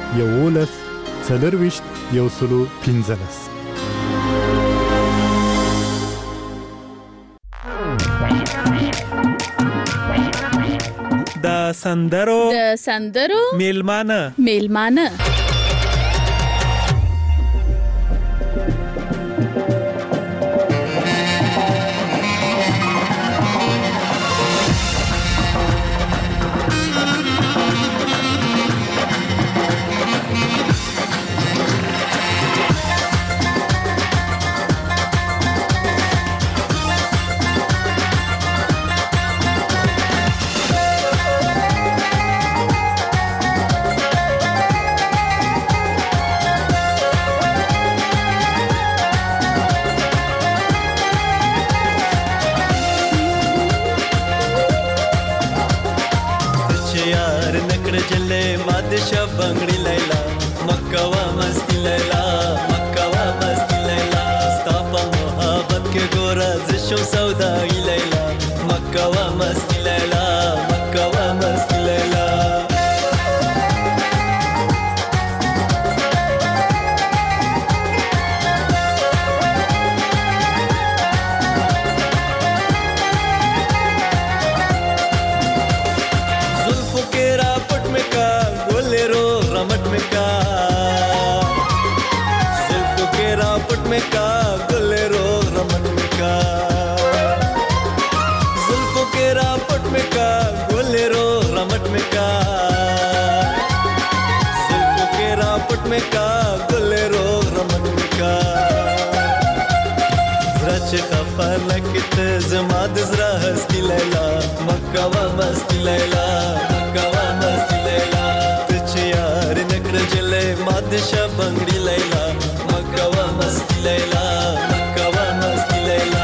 11 د سندرو میلمانه बंगड़ी लैला मक्कावा मस्ती लैला मक्कावा मस्ती लैला स्तापा मोहब्बत के गोरा जिशो सौदाई लैला मक्कावा मस्ती लैला मक्कावा मस्ती लैला जुल्फों के रापट में का गोलेरो रमट में का जुल्फों के रापट में का गोलेरो रमट में का जुल्फों के रापट में का गोलेरो रमट में का जुल्फों के रापट में का गोलेरो रमट में का रच खफा लकित जमाद जरा हस्ती लैला मक्कावा मस्ती लैला मक्कावा मस्ती लैला यार नकर जले मादशा बंगड़ी लैला मक्कावा मस्ती लैला मक्कावा मस्ती लैला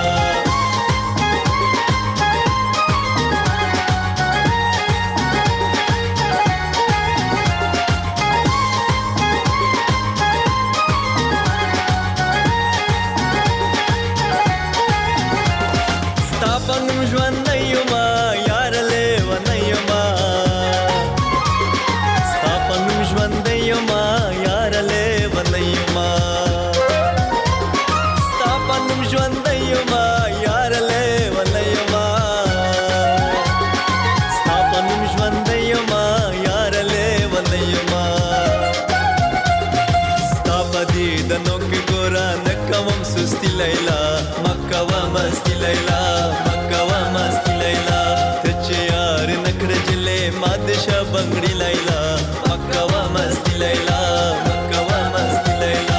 स्तापन जुआन नैयुमा यार ले व नैयुमा वंदयमा यार ले वंदयमा स्थापनम वंदयमा यार ले वंदयमा स्थापनम वंदयमा यार ले वंदयमा स्थापदी दनोक गोरा नकवम सुस्ती लैला मक्कावा मस्ती लैला मक्कावा मस्ती लैला तचे यार नकर जिले मादशा बंगड़ी लैला मक्कावा मस्ती लैला मक्कावा मस्ती लैला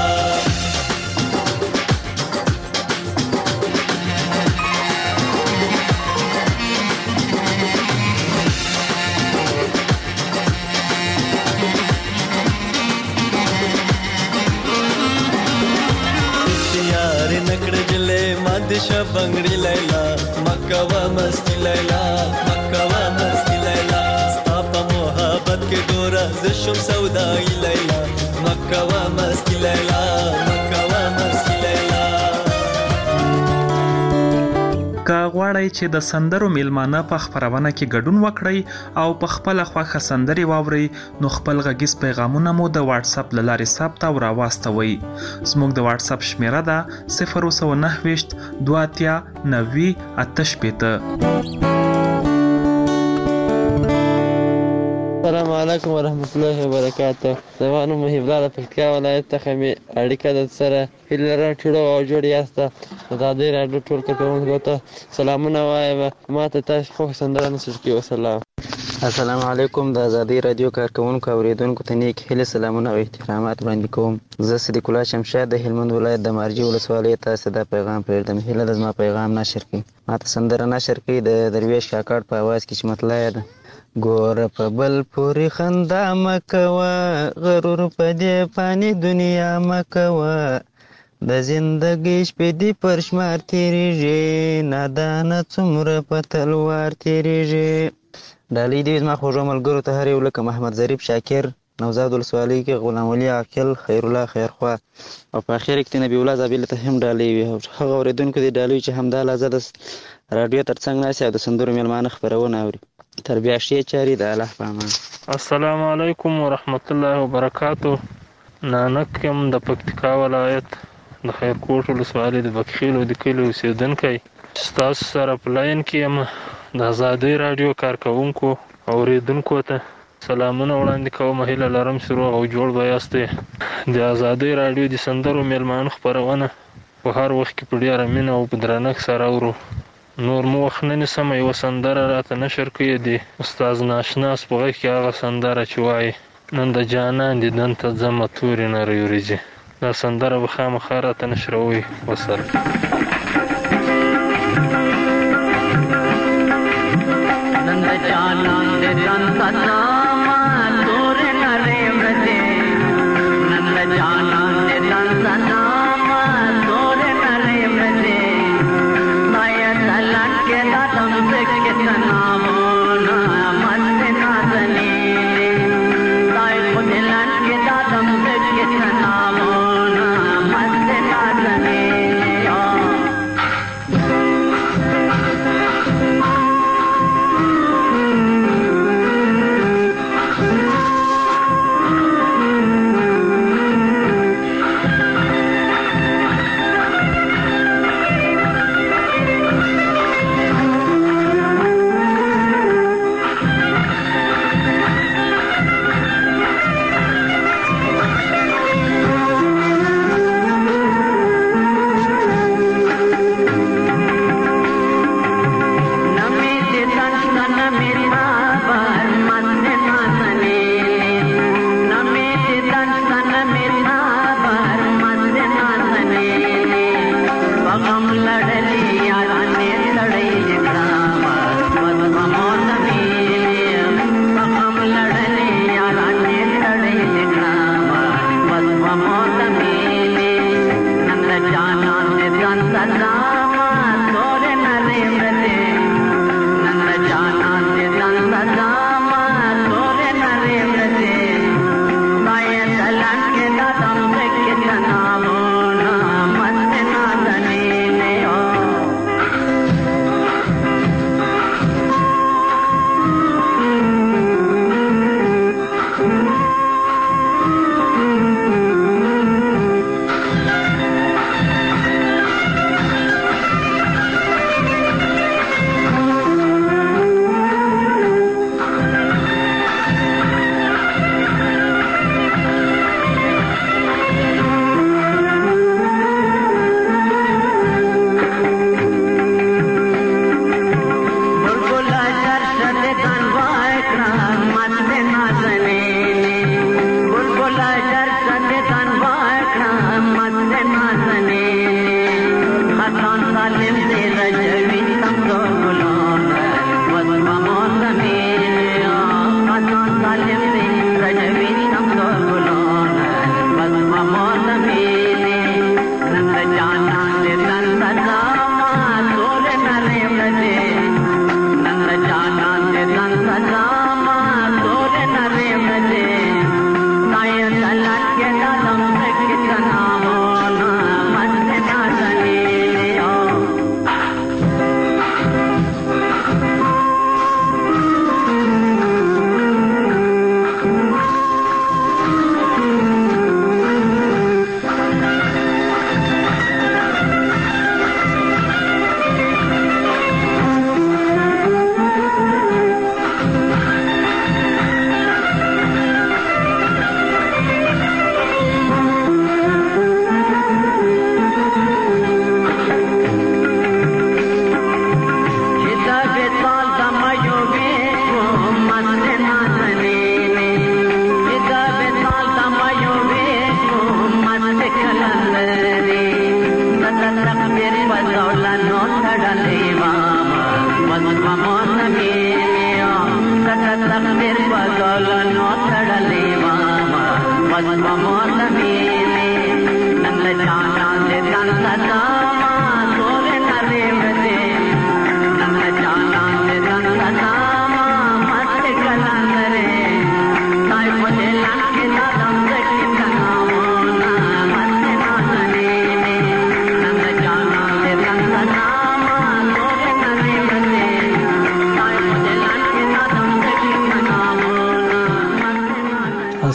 यार नकड़ जले मादशा बंगड़ी लैला मक्कावा मस्ती लैला मक्कावा मस्ती लैला स्तापा मोहब्बत के गोरा जिशम सौदाई लैला मक्कावा मस्ती लैला मक्कावा मस्ती लैला که غواړئ چې د سندرو میلمانه په خپرونه کې ګډون وکړئ او په خپل خوښه سندرې واورئ نو خپل غږیز پیغامونه مو د واتس اپ له لارې ثبت او راواستوئ. زموږ د واتس اپ شمیره ده 029 دواتیا 90 88. السلام علیکم ورحمت الله وبرکاته. زمانو محب الله پکتیا ولایت څخه می اړیکه د سره هیلره ټولو او جوړ یاست. دا د راډیو ټول کوونکو ته سلامونه وایم. ما ته تاسو خو سندره نشئ کیو. سلام. السلام علیکم. د آزادۍ رادیو کارکونکو اوریدونکو ته نیک هیله سلامونه او احترامات وړاندې کوم. زه صدیق الله شمشاد د هلمند ولایت د مارجې ولسوالۍ تاسو د پیغام پرېږدم. هیله د زما پیغام نشر کړئ. ما ته سندره نشر کړئ د درویش کاکړ په اواز کې چې مطلع ده. ګور په بل پورې خندا مکوه، غرور په دې فاني دنیا مکوه، د زندګۍ شپې دې پر شمار تېرېږي، نادانه څومره په تلوار تېرېږي. ډالۍ دې زما خوږو ملګرو ته هر یو لکه محمد ظریف شاکر، نوزاد ولسوالۍ کې غلام ولي عاقل، خیر الله خیرخوا او په اخر کې نبی الله زابل ته هم ډالۍ وي. هغه اورېدونکو دې ډالۍ چې همدا لحظه د راډیو تر څنګ ناست او د سندرو میلمانه خپرونه اوري. تر بیا ښې چارې د الله په امان. السلام علیکم ورحمت الله وبرکاتو. نانک یم د پکتیکا ولایت د خیرکوټ ولسوالۍ د بکخیلو د کلي اوسېدونکی. ستاسو سره په لاین کې یم. د ازادۍ راډیو کارکوونکو اورېدونکو ته سلامونه وړاندې کوم. هیله لرم چې روغ او جوړ به یاستئ. د ازادۍ راډیو د سندرو میلمانو خپرونه په هر وخت کې په ډېره مینه او په درنښت سره اورو. نور مو وخت نه نیسم. یوه سندره راته نشر کوي د استاد ناشناس په غږ کې هغه سندره چې وایي نن د جانان دیدن ته ځمه تورې نرۍ وریځې. دا سندره به خامخا راته نشروئ. وسره نن د جانان دیدن ته ځمه تورې نرۍ وریځې. نن د جانان دیدن ته ځمه تورې نرۍ وریځې.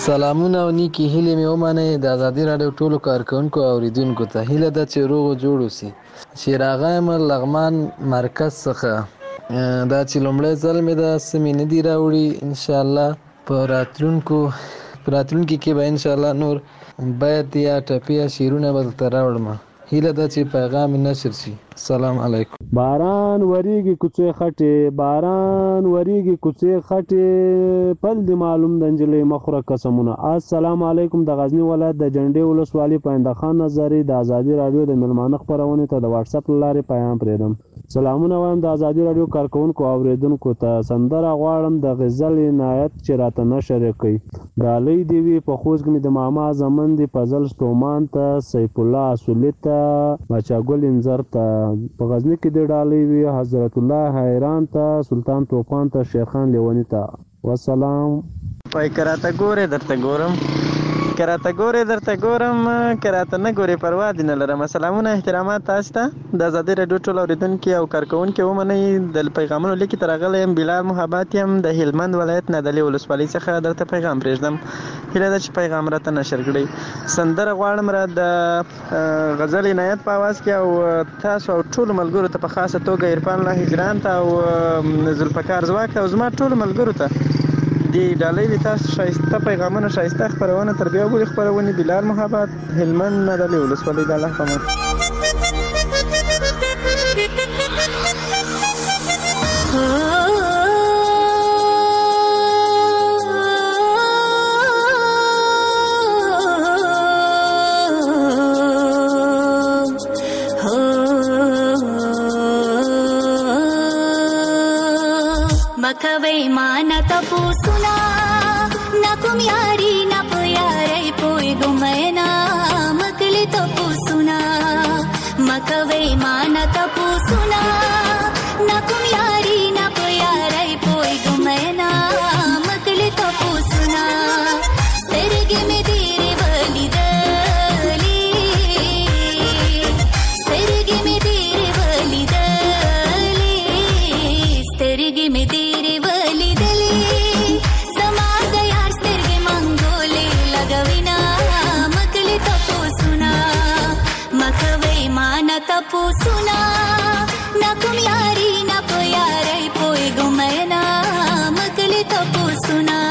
سلامونه او نیکی هیلې مې ومنئ د ازادي راډیو ټولو کارکوونکو او اوریدونکو ته. هیله ده چې روغ جوړ اوسئ. چې راغیم لغمان مرکز څخه دا چې لومړی ځل مې ده څه مې نه دي راوړي. انشاءالله په راتلونکي کې به انشاءالله نور بیت یا ټپې یا شعرونه به درته راوړم. هیله ده چې پیغام مې نشر شي. السلام علیکم. باران وریږي کوڅې خټې، باران وریږي کوڅې خټې، پل دی معلوم د نجلۍ مخوره قسمونه. السلام علیکم. د غزنی ولایت د جنډې ولسوالۍ پاینده خان نظري د ازادي راډیو د میلمانه خپرونې ته د واتس اپ له لارې پیغام پرېږدم. سلامونه وایم د ازادي راډیو کارکوونکو او اوریدونکو ته. سندره غواړم د غزل عنایت چې راته نشر یې کوي. ډالۍ دې وي په خوست کې مې د ماما زمن دي فضل ستومان ته، سیف الله اصولي ته، بچاګل انځر ته. په غزنی کې د ډالۍ وي حضرت الله حیران ته، سلطان توفان ته، شیخان لیونی ته. والسلام. پای کراته ګوره درته ګورم، کراته ګوره درته ګورم، کراته نه ګورې پروا دې نه لرم. سلامونه احترامات تاسو ته د ازادي راډیو ټول اوریدونکي او کارکوونکي ومنئ. د پیغامونو لیکې ته راغلی یم. بلال محبت یم د هلمند ولایت نادلي ولسوالۍ څخه درته پیغام پرېږدم. هیله ده چې پیغام راته نشر کړئ. سندره غواړم را د غزل عنایت په اواز کې او تاسو او ټولو ملګرو ته په خاصه توګه عرفان الله هجران ته او ذوالفقار ځواک او زما ټولو ملګرو ته دی ډالۍ وي. تاسو ښایسته پیغامونه، ښایسته خپرونه تر بیا بلې خپرونې. بلال محبت، هلمند نادلي ولسوالۍ. د الله په امان. مکوي مان تپوسنا نا کوم یاري نا پیاري پوي ګمنا مکلي تپوسنا. مکوي مان تپوسنا نا کوم یاري نا پیاري پوي ګمنا مکلي تپوسنا. سترګې مې ډېرې ولیدلې، سترګې مې ډېرې ولیدلې، سترګې مې ډېرې ولیدلې. زما د یار سترګې منګولې لګوینا مکلې تپوسنا. مکوي مان تپوسنا نا کوم یاري نا پیاري پوي ګمنا مکلې تپوسنا.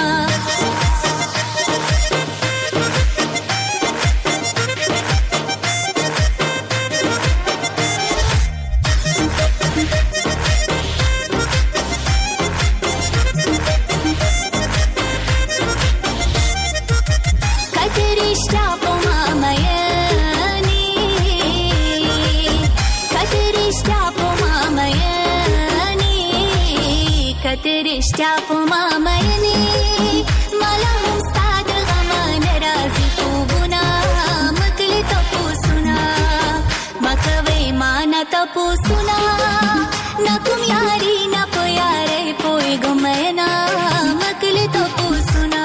رشتیا په ما مینې مالا هم ستا د غم نه راځي خوبونه مکلې تپوسونه. مکوي مانه تپوسونه نه کوم یاري نه پیاري پوي ګمنا مکلې تپوسونه.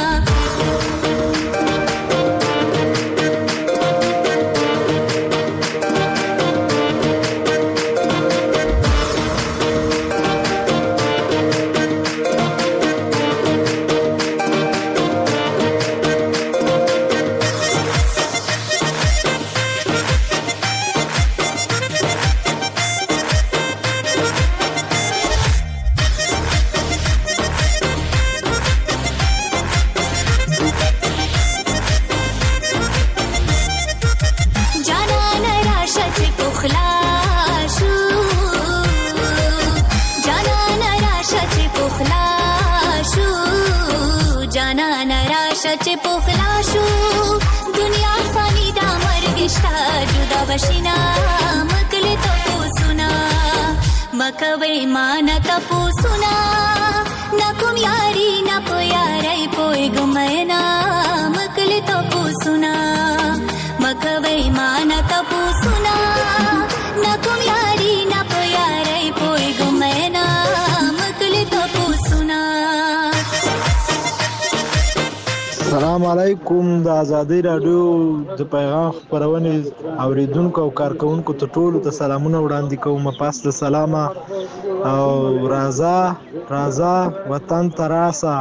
چې پوخلا شو دنیا فانی دا مرګ شتا جدا بشینا مکلې تپوسنا. مکوي مان تپوسنا نا کوم یاري نا پیاري پوي ګمنا مکلې تپوسنا. مکوي مان تپوسنا نا کوم یاري نا پیاري پوي ګمنا مکلې تپوسنا. السلام علیکم. د ازادي راډیو د پیغام خپرونې اوریدونکو او کارکوونکو ته ټولو ته سلامونه وړاندې کوم. پاس د سلامه او راځه وطن ته راسه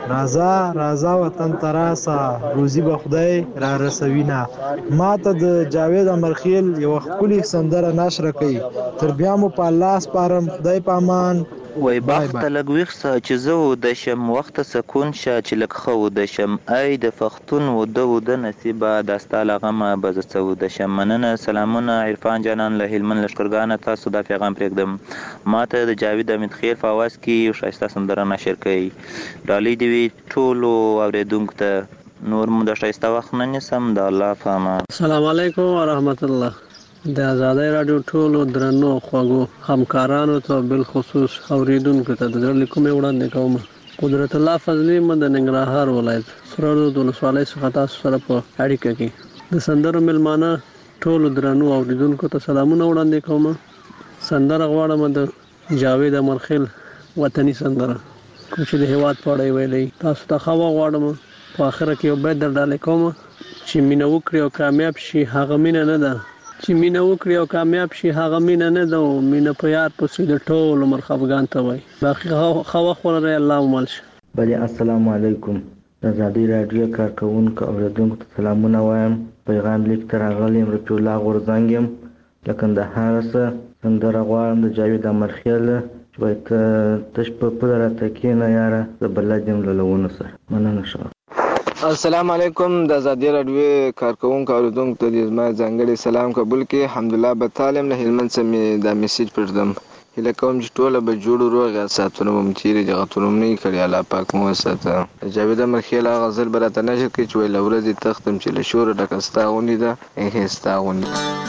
راځه وطن ته راسه روزي به خدای را رسوینه. ما ته د جاوید امرخیل یوه ښکلې سندره نشره کوي. تر بیا مو په الله سپارم. خدای په امان. وای بخته لږ ویښ سه چې زه وده شم، وخته سکون شه چې لږ ښه وده شم. ای د پښتون وده نصیبه دا ستا له غمه به زه څه وده شم. مننه، سلامونه عرفان جانان له هلمند لښکرګانه. تاسو دا پیغام پرېږدم. ما ته د جاوید امرخیل په اواز کې یو ښایسته سندره نشر کوي. ډالۍ دې وي ټولو اورېدونکو ته. نور مو د ښایسته وخت نه نیسم. د الله په امان. السلام علیکم ورحمت الله. د آزادۍ راډیو ټولو درنو خوږو همکارانو ته بالخصوص اوریدونکو ته د زړه له کومې وړاندې کوم. قدرت الله فضلي مو د ننګرهار ولایت سره رود ولسوالۍ څخه تاسو سره په اړیکه کې د سندرو مېلمانه ټولو درنو اوریدونکو ته سلامونه وړاندې کوم. سندره غواړم د جاوید امرخیل وطني سندره کوم چې د هېواد په اړه ویلي. تاسو ته ښه غواړم. په آخره کې یو بیت در ډالۍ کوم چې مینه وکړي او کامیاب شي هغه مینه نه ده، چې مینه وکړي او کامیاب شي هغه مینه نه ده، مینه په یار پسې د ټول عمر خفګان ته وایي. باقي ښه وخت ولرئ. الله مو مل شه. بلې السلام علیکم. د آزادۍ راډیو کارکوونکو اوریدونکو ته سلامونه وایم. پیغام لیک ته راغلی یم. رفیع الله غورځنګ یم له کندهاره څخه. سندره غواړم د جاوید امرخیل چې وایي تش په پله راته کښېنه یاره زه بلد یم له لونو سره. مننه ښه. السلام علیکم. د آزادۍ راډیو کارکوونکو اوریدونکو ته دې زما ځانګړی سلام قبول کړي. الحمدلله بطال یم. له هلمند څخه مې دا میسیج پرېږدم. هیله کوم چې ټوله به جوړ روغ یا ساعتونه به مو تېرې دي غتونه مو نه وي کړي. الله پاک مو وساته. د جاوید امرخیل هغه غزل به راته نشر کړي چې وایي له ورځې تختم چې له شوره ډکه ستا غوندې ده ستا غوندې.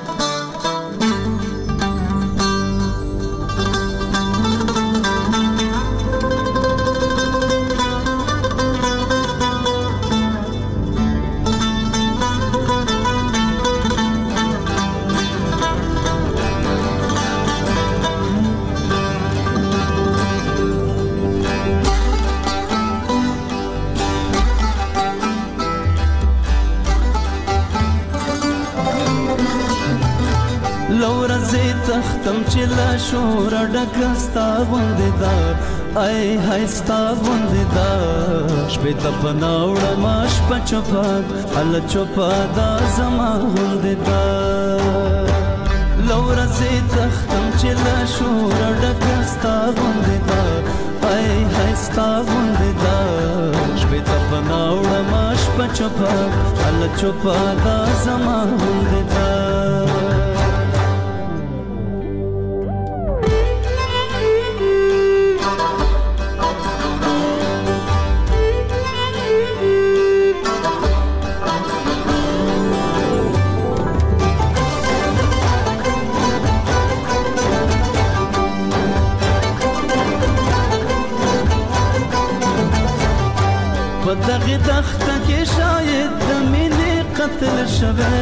تختم چې لا شور ډکه ستا غوندې ده ای های ستا غوندې ده شپې ته پناه وړم شپه چوپه هله چوپه دا زما غوندې ده له ورځې تختم چې لا شور ډکه ستا غوندې ده ای های ستا غوندې ده شپې ته پناه وړم شپه چوپه هله چوپه دا زما غوندې ده په دغه دښته کې شاید د مینې قتل شوی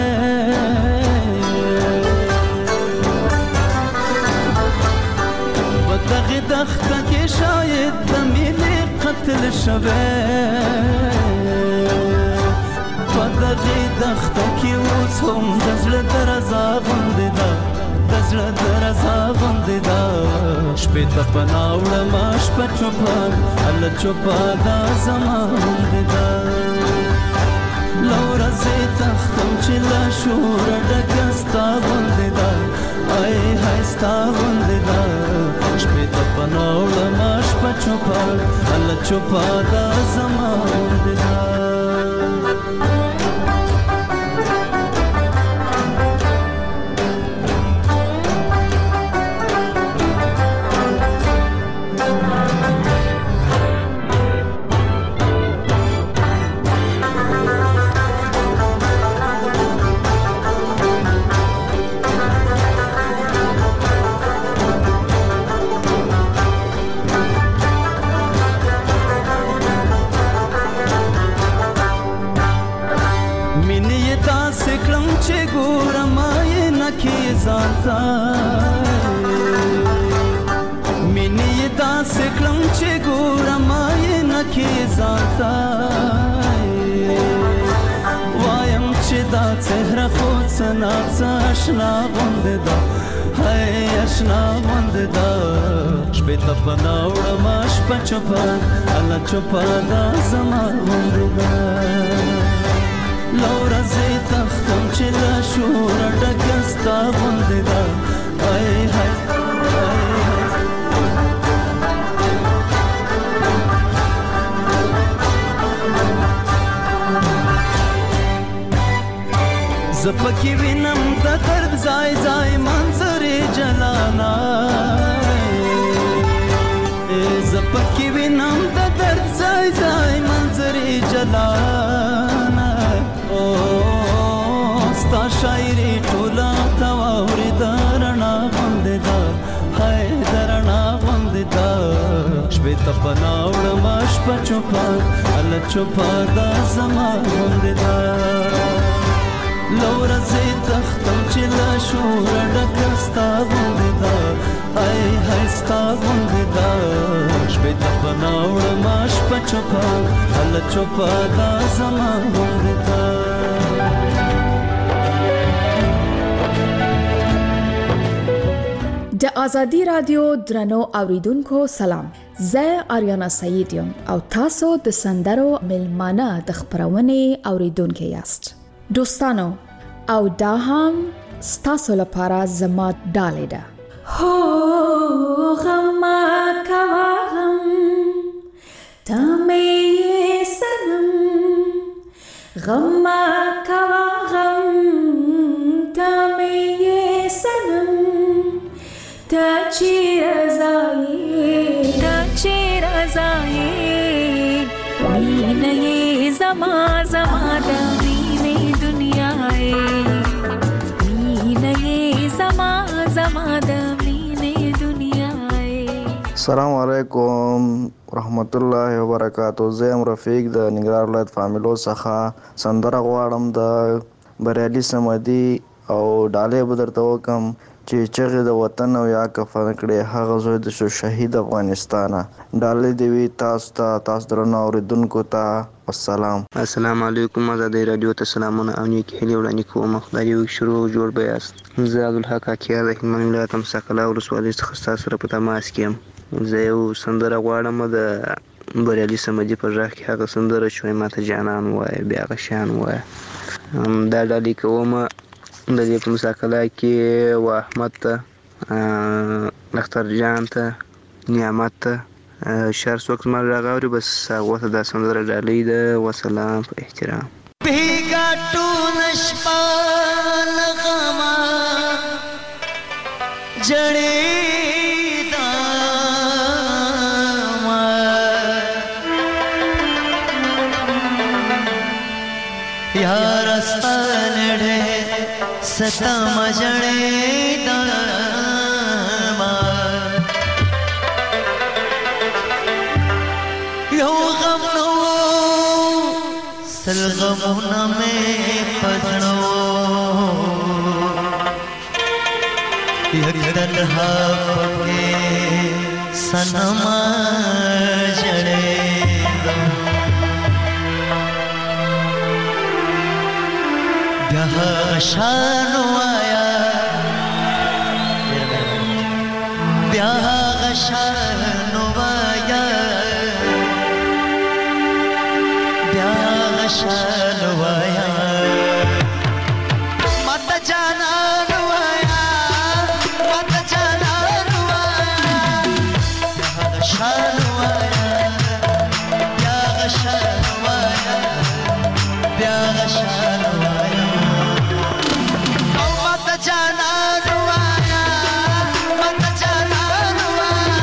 په دغه دښته کې شاید د مینې قتل شوی په دغه دښته کې اوس هم د زړه درزا غوندې ده د زړه درزا غوندې ده شپې ته پناه وړم شپه چوپه هله چوپه دا زما غوندې ده له ورځې تختم چې له شوره ډکه ستا غوندې ده ای های ستا غوندې ده شپې ته پناه وړم شپه چوپه هله چوپه دا زما غوندې ده مینې یې داسې کړم چې ګورم یې نه کې ځانته وایم چې دا څهره خو څه ناڅه اشنا غوندې ده هی اشنا غوندې ده شپې ته پناه وړمه شپه چوپه الله چوپه دا زما غوندې ده له ورځې تښتم چې له شوره ډکه ستا غوندې ده هی هی زه پکې وینم د درد ځای ځای منظرې جلانا زه پکې وینم د درد ځای ځای منظرې جلانا ستا شاعري ټوله ته واورې د رڼا غوندې ده هی د رڼا غوندې ده شپې ته پناه وړمه شپه چوپه الله چوپه دا زما غوندې ده له ورځې تښتم چې له شوره ډکه ستا غوندې ده هی هی ستا غوندې ده شپې ته پناه وړمه شپه چوپه الله چوپه دا زما غوندې ده د آزادی رادیو درنو اوریدونکو سلام زه آریانا سعید یم او تاسو د سندرو ملمانه د خبرونې اوریدونکو یاست دوستانو او دا هم ستاسو لپاره زما ډالۍ ده هو غم کوا غم ته مې سنم غم کوا غم ته مې سنم ته چیر ازای مینه زما زما د مینې دنیا مینه زما زما د مینې دنیا. السلام علیکم ورحمت الله وبرکاتہ. زه ام رفیق د ننګرهار ولایت فامیلو څخه سندره غواړم د بریالي سمدي او ډالۍ به درته وکم چې چغې د وطن او یا کفن کړې هغه زوی د شو شهید افغانستانه. ډالۍ دې وي تاسو ته، تاسو درنو اورېدونکو ته. والسلام. السلام علیکم. آزادۍ راډیو ته سلامونه او نیکې هیلې وړاندې کوم. خدای دې شروع جوړ به یاست. زه عبدالحق حکیار د هلمند ولایت مساقله ولسوالۍ څخه ستاسو سره په تماس کې یم. زه یو سندره غواړم د بریالي سمدي په غږ کې هغه سندره چې وایي ماته جانان ووایه بیا هغه شیان ووایه. دا ډالۍ کوم د دې په مساقله کې و احمد ته، اختر جان ته، نعمت ته، شهر څوک زما غږ اوري بس هغو ته دا سندره ډالۍ ده. وسلام په احترام. بېګا ټوله شپه له غمه جړېدمه یاره ستا نړۍ ستم جړېدمه یو غم نو سل غمونه مې په زړه یک تنها پکې صنما جړېدم بیا هغه شان وایه بیا هغه شان وایه بیا هغه شان وایه ماته جانان وایه ماته جانان وایه بیا هغه شان وایه بیا هغه شان وایه بیا هغه شان وایه او ماته جانان وایه ماته جانان وایه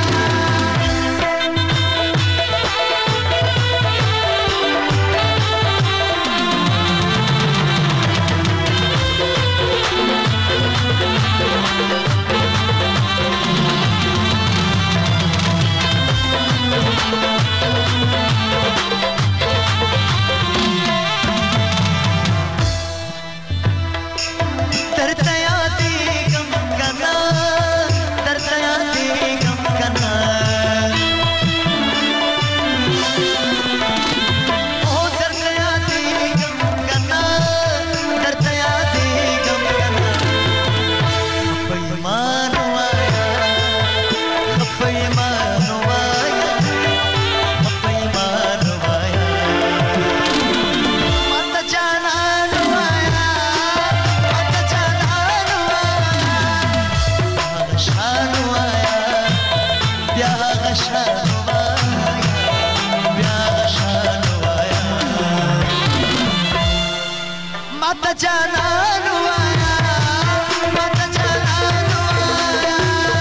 جانانو وایا ماته جانانو وایا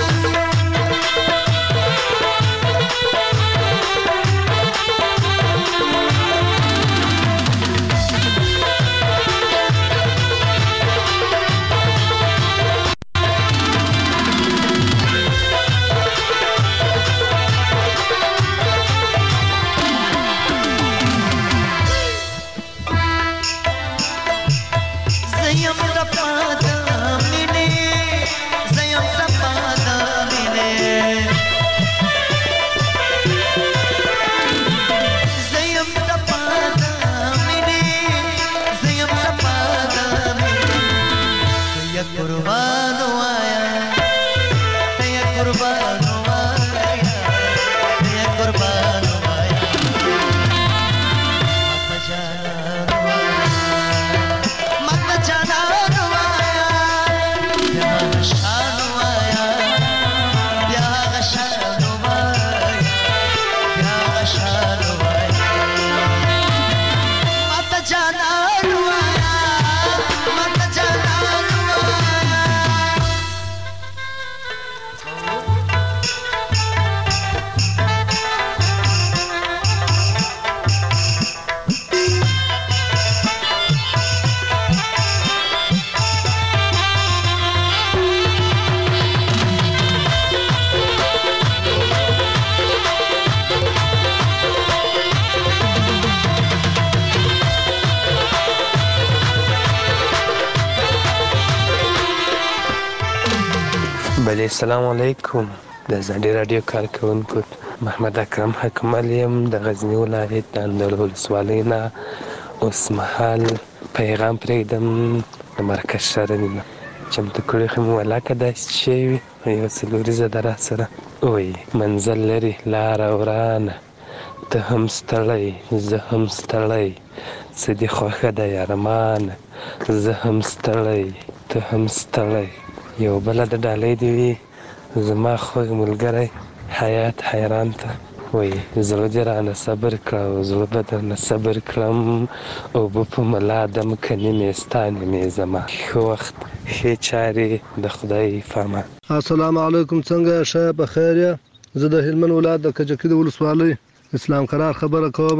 بله السلام علیکم د ازادي راډیو کارکوونکو محمد اکرم حکمل یم د غزني ولایت د اندړ ولسوالۍ نه اوس مهال پیغام پرېږدم د مرکز ښارنې نه چمتو کړي خو مې ولاکه داسې شوي وي یو څلوریزه ده راسره وایي منزل لري لاره ورانه ته هم ستړی زه هم ستړی څه دې خوښه ده یارمانه زه هم ستړی ته هم ستړی یو بله د ډالۍ دې وي زما خوږ ملګری حیات حیران ته وایي زړه دې رانه صبر کړه او زړه به درنه صبر کړم اوبه په ملا دم کنې مې ستا نیمې زما ښه وخت ښې چارې د خدای فامان. السلام علیکم څنګه ښه په خیر یې زه د هلمند ولایت د کجکي د ولسوالۍ اسلام قرار خبره کوم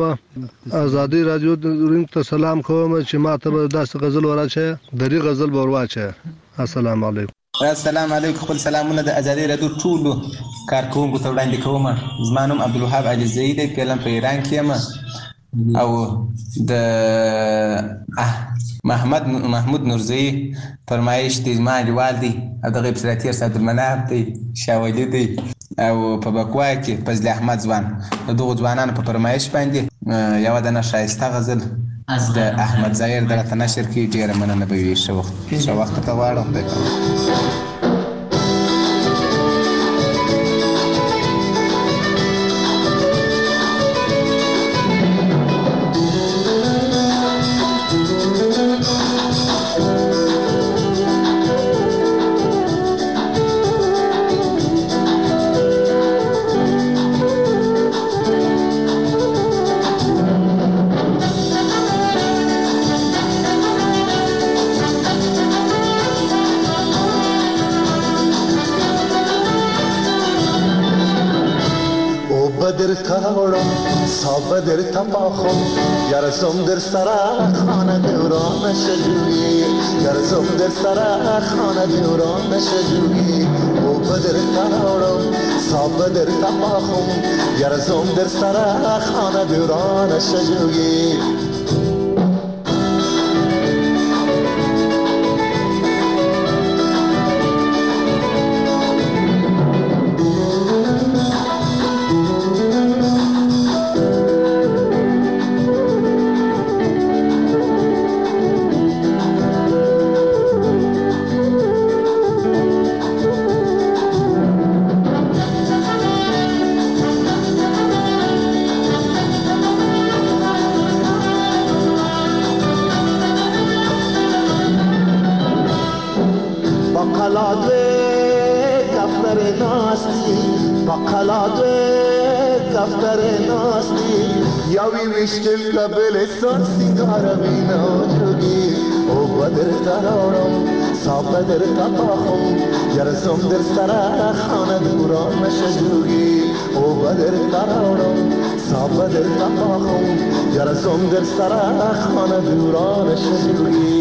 ازادي رادیو رنګ ته سلام کوم چې ما ته داسې غزل وراچه دری غزل به ورواچه. السلام علیکم. السلام علیکم. خپل سلامونه د ازادي رادیو ټولو کارکوونکو ته وړاندې کوم. زما نوم عبدالوهاب علیزی دی، فعلا په ایران کې یم او د محمود نورزی فرمایش دی زما انډیوال دی او د غیب سراتیر عبدالمناف دی شاولي دی او په بکوا کې فضل احمد ځوان د دغو ځوانانو په فرمایش باندې یوه دانه ښایسته غزل د احمد ظاهر دغه نشر کې ډېره مننه به وي. ښه وخت ته غواړم. بدر تماخم یارسم در سرا خانه دوران شجوی یارسم در سرا خانه دوران شجوی او بدر تاورم صاحب بدر تماخم یارسم در سرا خانه دوران شجوی ویشتل قبل سان سیگار بینا جوگی او بدر تراړم صاحب در تپاخم یرزم در سره خانه دوران نشه جوړي او بدر تراړم صاحب در تپاخم یرزم در سره خانه دوران نشه جوړي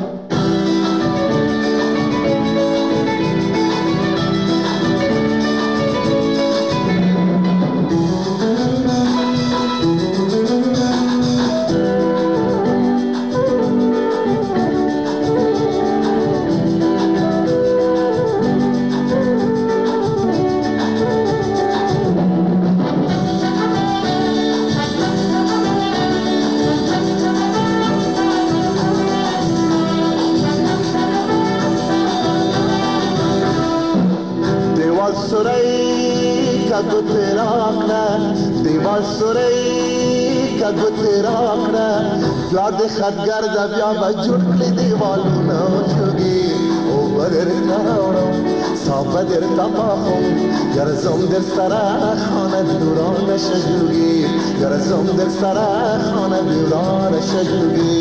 یاد خدگر د بیا به جوړ کړي دیوالونه جوړي او بدر تراړم صاحب در تپاخم یرزم در سره خانه دوران نشه جوړي یرزم در سره خانه دوران نشه جوړي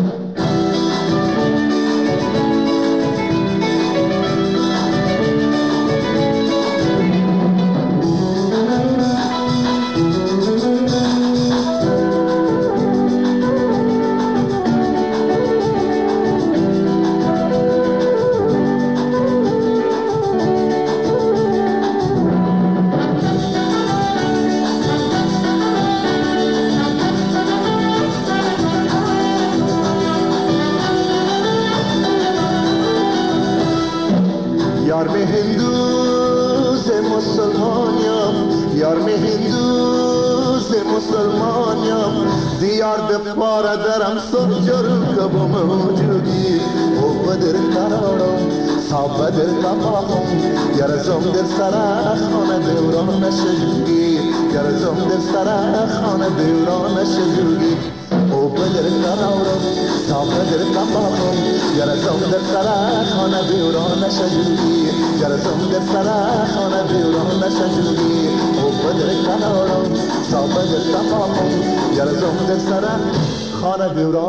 پاره درم سر جرو کبو موجودی او بدر تراړم صاحب بدر تپاخم یرزم در سره خانه دوران نشه جوړي یرزم در سره خانه دوران نشه جوړي او بدر تراړم صاحب بدر تپاخم یرزم در سره خانه دوران نشه جوړي یرزم در سره خانه دوران نشه جوړي او بدر تراړم صاحب بدر تپاخم یرزم در سره خانه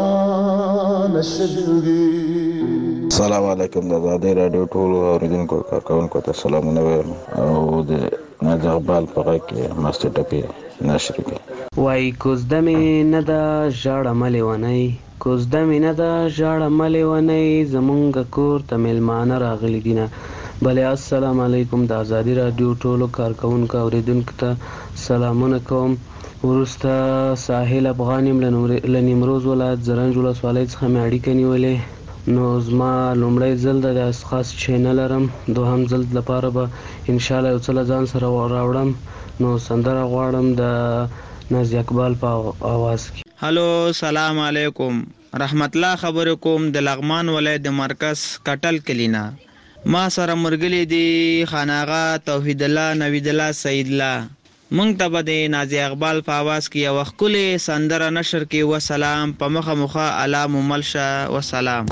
دوران نشه جوړي. السلام علیکم د آزادۍ راډیو ټولو اوریدونکو کارکوونکو ته سلامونه وایم او د ناز اقبال په غږ کې مستې ټپې نشر کړي. وایي کوزده مې نه ده ژاړه مه لیونۍ کوزده مې نه ده ژاړه مه لیونۍ زمونږ کور ته میلمانه راغلي دینه. بله السلام علیکم د آزادۍ راډیو ټولو کارکوونکو اوریدونکو ته سلامونه کوم. وروسته ساحل افغان یم له نیمروز ولایت زرنج ولسوالۍ څخه مې اړیکه نیولې. نو زما لومړی ځل د خاص چینل لرم، دوهم ځل لپاره به انشاءالله یو څه له ځان سره راوړم. نو سندره غواړم د نازي اقبال په आवाज کې. هلو سلام علیکم، رحمت الله خبرې کوم د لغمان ولایت د مرکز کټل کلینا. ما سره مرګلی دی خاناغه توحید الله نوید الله سید الله. مونږ ته به د نازي اقبال په आवाज کې یو ښکلې سندره نشر کې. وسلام په مخه مخه الا مملشه وسلام.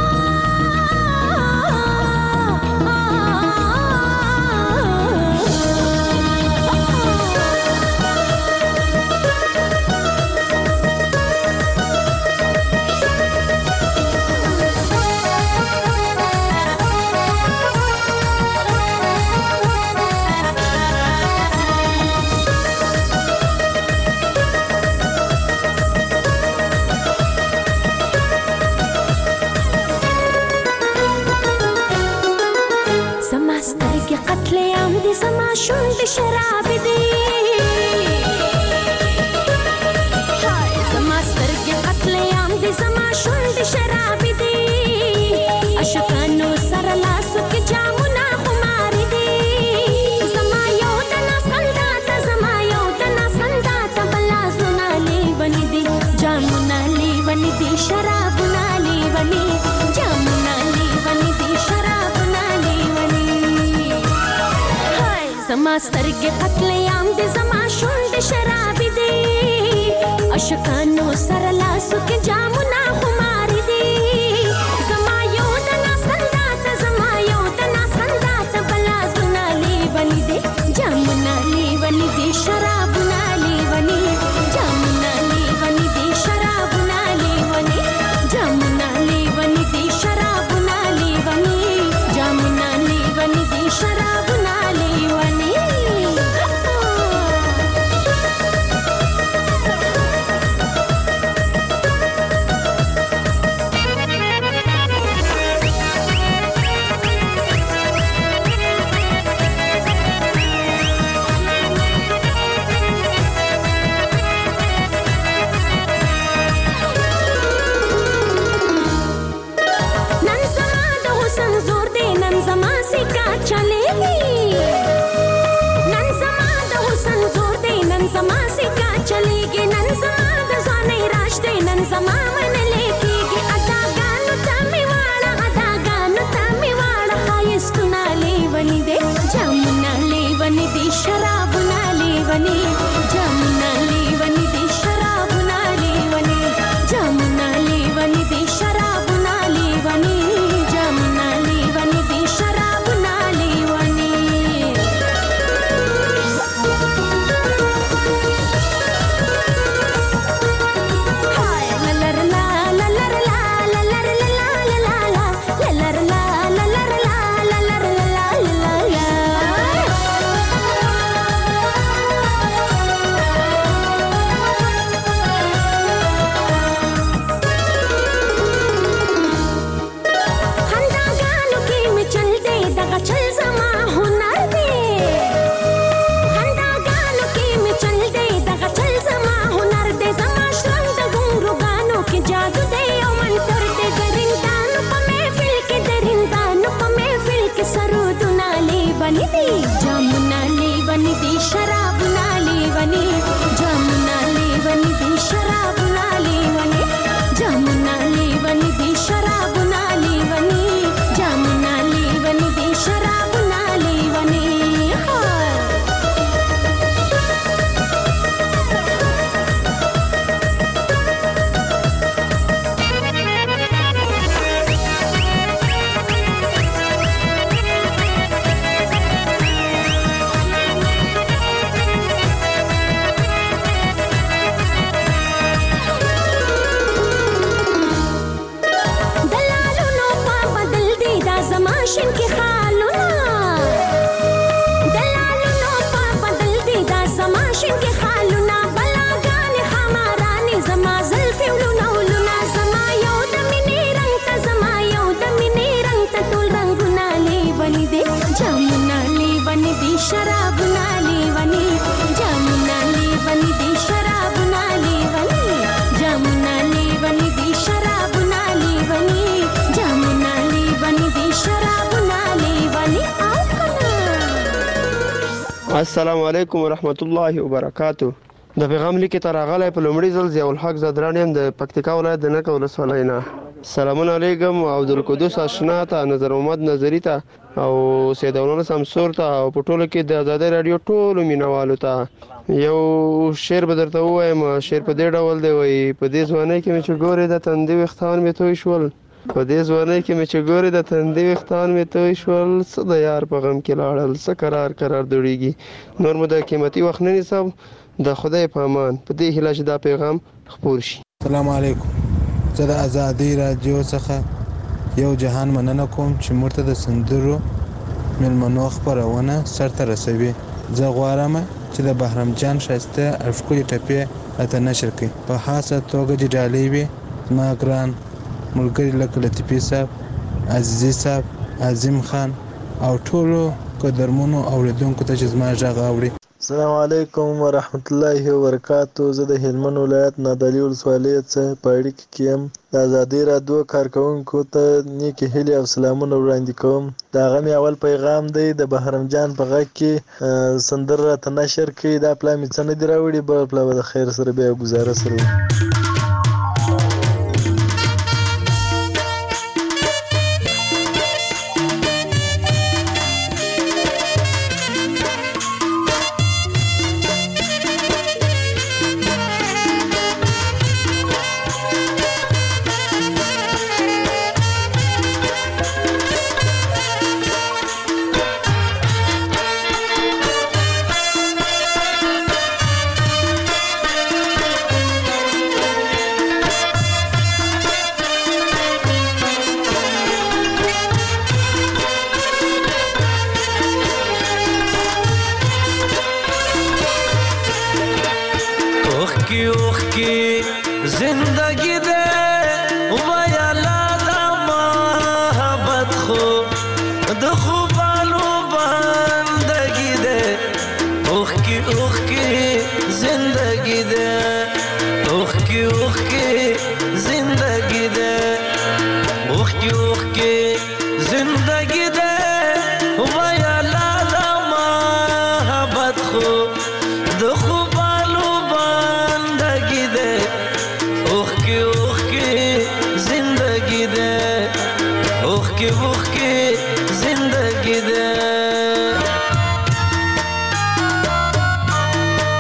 شونډې شراب دي زما سترګې قتل عام دي زما شونډې شراب دي عاشقانو سره لاسو کې جامونه خمار دي زما یو دنا سنداته زما یو دنا سنداته بلاسونه لیوني دي جامونه لیوني دي شرابونه لیوني جامونه لیوني دي شرابونه لیوني زما سترګې قتل عام دي زما شونډې شراب دي عاشقانو سره لاسو کې جامونه خمار دي زما یو دنا سنداته زما یو دنا سنداته بلاسونه لیوني دي جامونه لیوني دي شرابونه لیوني جامونه لیوني دي شرابونه لیوني جامونه لیوني دي لیونی جامونه لیونی دی شرابونه لیونی جامونه لیونی دی شرابونه لیونی جامونه لیونی دی شرابونه لیونی هاي للرلا للرلا للرلا للرلا للرلا जामुना लेवनी दी शराबुना लेवनी जामुना लेवनी दी शराबुना लेवनी जामुना लेवनी दी शराबुना लेवनी जामुना लेवनी दी शराबुना लेवनी زماشن کی خالونا دلالونو پا بدل دی دا زماشن کی خالونا بلاگانی خمارانی زما زلفی ولونا ولونا زما یو دمینی رنگ تا زما یو دمینی رنگ تا ټول رنگونا لیونی دی جامونا لیونی دی شرابونا لیونی جامونا لیونی دی شرابونا لیونی جامونا لیونی دی شرابونا لیونی جامونا لیونی دی شرابونا لیونی او کنه. السلام علیکم ورحمت الله وبرکاتو. د پیغام لیکې ته راغلی په لومړي ځل ضیاء الحق زدران یم د پکتیکا ولایت د نکه ولسوالۍ نه. سلامونه علیکم عبدالقدوس اشنا ته نظر محمد نظري ته او سید اولانه سمسور ته او په ټولو کې د ازادۍ راډیو ټولو مینوالو ته یو شعر به درته ووایم. شعر په دې ډول دی وایي په دې ځوانۍ کې مې چې ګورې د تندي ویښتان مې توی شول په دې ځوانۍ کې مې چې ګورې د تندي ویښتان مې توی شول څه د یار په غم کې لاړل څه قرار قرار دوړېږي. نور مو د قیمتي وخت نه نیسم د خدای په امان په دې هیله چې دا پیغام خپور شي. السلام علیکم. زه د ازادۍ راډیو څخه یو جهان مننه کوم چې موږ ته د سندرو میلمنو خپرونه سرته رسوي. زه غواړم چې د بهرام جان ښایسته او ښکلې ټپې راته نشر کړي په خاصه توګه چې ډالۍ وي زما ګران ملګري لکه لطیفي صاحب عزیزي صاحب عظیم خان او ټولو قدرمنو اوریدونکو ته چې زما غږ اوري. السلام علیکم ورحمت الله وبرکاتو. زه د هلمند ولایت نادعلي ولسوالۍ څخه په اړیکه کې یم. د ازادۍ راډیو کارکوونکو ته نیکې هیلې او سلامونه وړاندې کوم. د هغه مې اول پیغام دی د بهرام جان په غږ کې سندره راته نشر کړي. دا پلا مې څه نه دي راوړي بل پلا به د خیر سره بیا ګزاره سره زندگی ده و یالا دا محبت خو د خوبانو بندگی ده اوخ کی زندگی ده اوخ کی زندگی ده اوخ کی زندگی ده و یالا دا محبت خو د خوبانو بندگی ده اوخ کی زندگی ده اوخ کی زندگی ده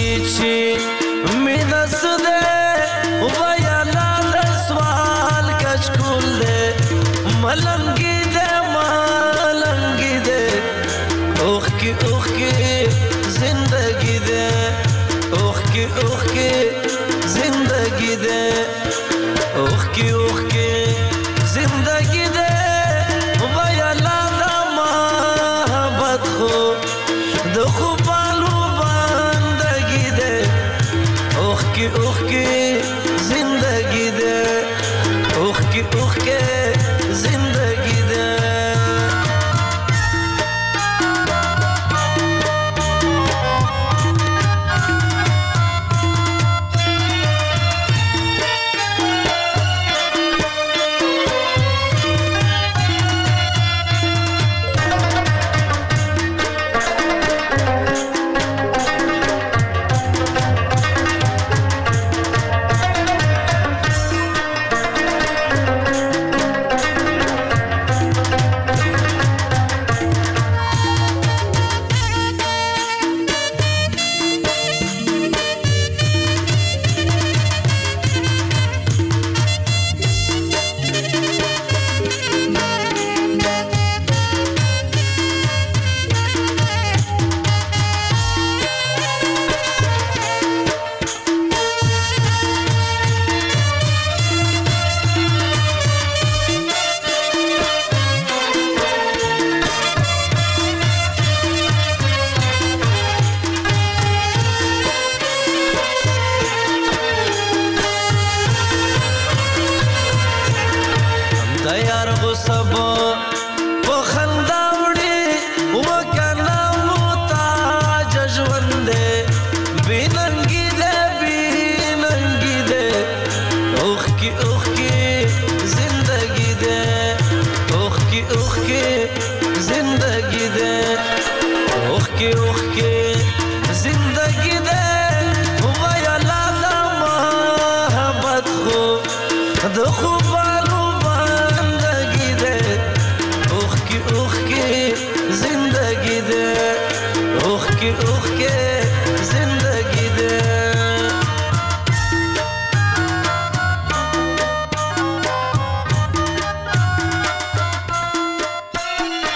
چې مینا سده ویانا د سوال کچکول دے ملنگی دے اوخ کی زندگی دے اوخ کی زندگی دے اوخ کی زندگی دے ویانا د محبت خو د خوبالو بندگی دے اوخ کی زندگی دے اوخ کی زندگی دے زندگی دے ویانا د محبت خو د خوبالو بندگی دے اوخ کی زندگی دے اوخ کی